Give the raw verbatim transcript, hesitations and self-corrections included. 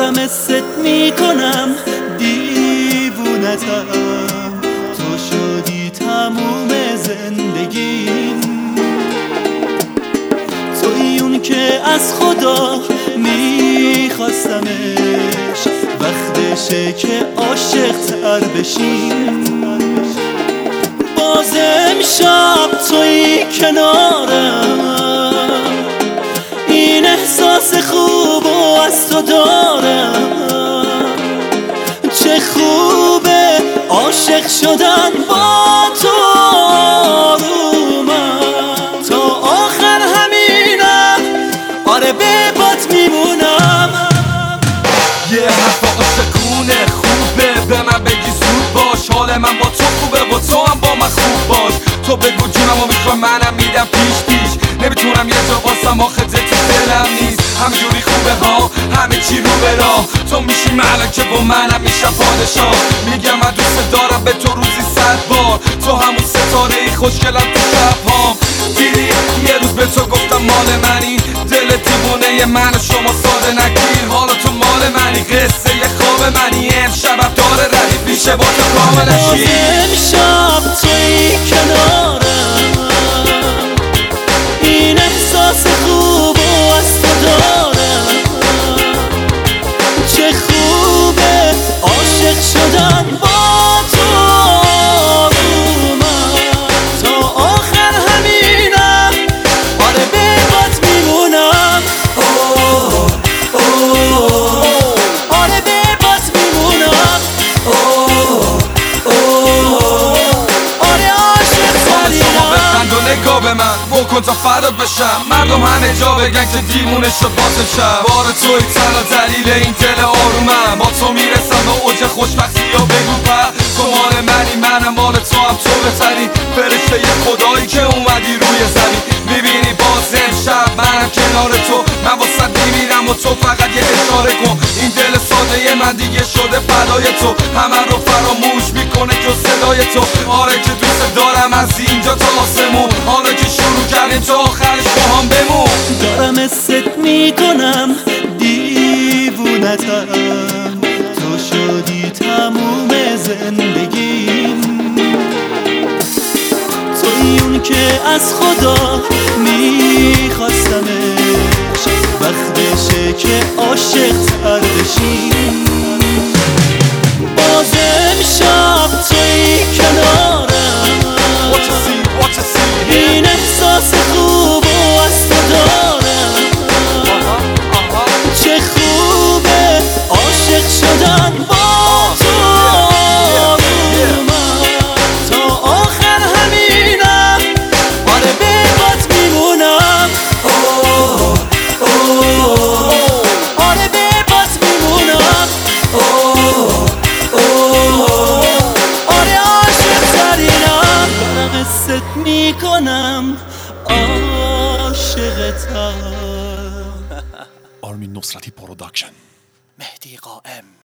دارم حست میکنم دیوونتم، تو شدی تموم زندگیم، توی اون که از خدا میخواستمش، وقتشه که عاشق تر بشیم. باز امشب توی کنارم، این احساس خوب و از تو دارم. چه خوبه عاشق شدن با تو، آرومم تا آخر همینم، آره به بات میمونم. یه حرف عاشقونه خوبه، به من بگی زود باش، حال من با تو خوبه و تو هم با من خوب باش. تو بگو جونم و میخوای منم میدم پیش پیش، نمیتونم یه جا باسم آخه تو دلم نیست. همجوری خوبه ها همه چی رو به راه، تو میشی ملکه و منم میشم پادشاه. میگم من دوست دارم به تو روزی صد بار، تو همون ستاره ای خوشگلم تو شبهام. دیدی یه روز به تو گفتم مال منی، دل دیوونه من و شما ساده نگیر، حالا تو مال منی، قصه یه خواب منی. امشبم داره ردیف میشه با تو کاملشی. امشب توی کنارم، این احساس خوب و از تو دارم. چه خوبه عاشق شدن با تو، آرومم تا آخر همینم، آره به بات میمونم. اوه اوه آره به بات میمونم. اوه اوه آره عاشق ترینم. بخند و نگاه به من بکن تا فردا بشم، مردم همه جا بگن که دیوونه شد باسم شب. بار توی تنها دلیل این دل آرومم، با تو میرسم به اوج خوشبختی یا بگو پر. تو مال منی منم مال تو، هم تو بهتری فرشته ی خدایی که اومدی روی زمین. میبینی باز امشب منم کنار تو، من واسه میمیرم و تو فقط یه اشاره کن. این دل ساده من دیگه شده فدای تو، همه رو فراموش میکنه که صدای تو. آره که دوست دارم از اینجا تا آسمون، حالا که شروع کردیم تا آخرش با هم بمون. دارم حست میکنم دیوونتم، تو شدی تموم زندگیم، توی اون که از خدا میخواستمش، وقتشه که عاشق تر بشیم. باز امشب توی کنارم، این احساس خوب و از تو دارم. چه خوبه عاشق شدن با تو، آرومم تا آخر همینم، آره به بات میمونم. اوه اوه آره به بات میمونم. اوه اوه آره عاشق ترینم. دارم حست میکنم عاشقتم. آرمین نصرتی پروداکشن. مهدی قائم.